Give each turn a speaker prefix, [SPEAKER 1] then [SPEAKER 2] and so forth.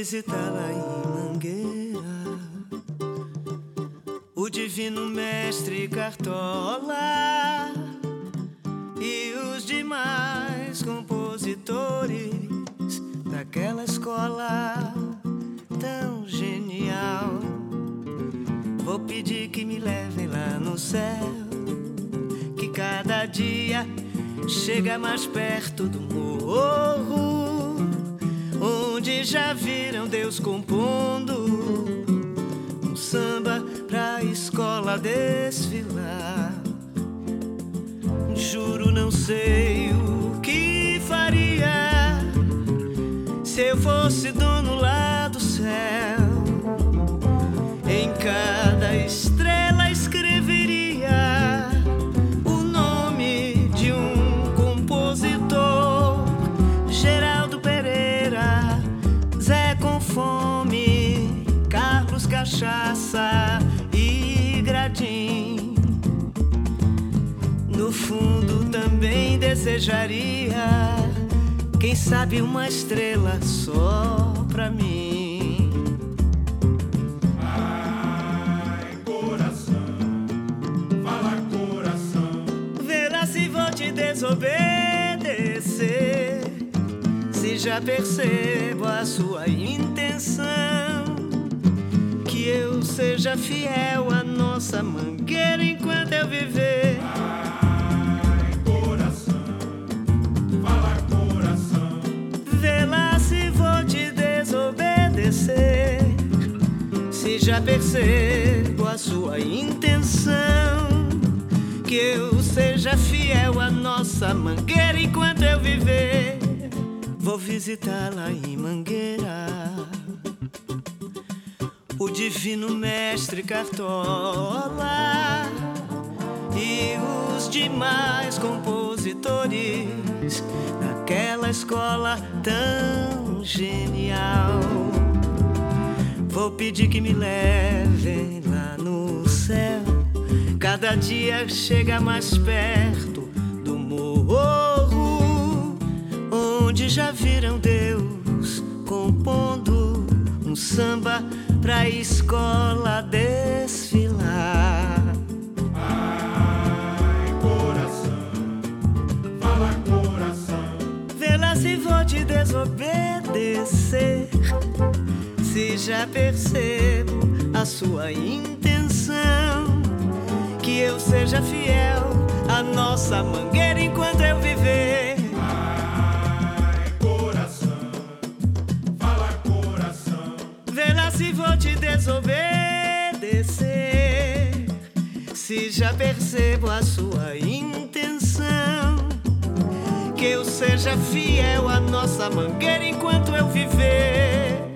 [SPEAKER 1] visitá-la em Mangueira, o divino mestre Cartola e os demais compositores daquela escola tão genial. Vou pedir que me levem lá no céu, que cada dia chega mais perto do morro, onde já viram Deus compondo um samba pra escola desfilar. Juro, não sei o que faria se eu fosse dono lá do céu. Em cada estrela escreveria o nome de um compositor: Geraldo Pereira, Zé com Fome, Carlos Cachaça e Gradim. No fundo também desejaria, quem sabe, uma estrela só pra mim.
[SPEAKER 2] Ai, coração, fala coração.
[SPEAKER 1] Vê lá se vou te desobedecer, se já percebo a sua intenção, que eu seja fiel à nossa mangueira enquanto eu viver.
[SPEAKER 2] Ai, coração, fala coração.
[SPEAKER 1] Vê lá se vou te desobedecer, se já percebo a sua intenção, que eu seja fiel à nossa mangueira enquanto eu viver. Vou visitá-la em Mangueira, o divino mestre Cartola e os demais compositores daquela escola tão genial. Vou pedir que me levem lá no céu, cada dia chega mais perto do morro, onde já viram Deus compondo um samba pra escola desfilar.
[SPEAKER 2] Ai, coração, fala coração.
[SPEAKER 1] Vê lá se vou te desobedecer, se já percebo a sua intenção, que eu seja fiel à nossa mangueira enquanto eu viver.
[SPEAKER 2] Ai, coração, fala coração.
[SPEAKER 1] Vê lá se vou te desobedecer, se já percebo a sua intenção, que eu seja fiel à nossa mangueira enquanto eu viver.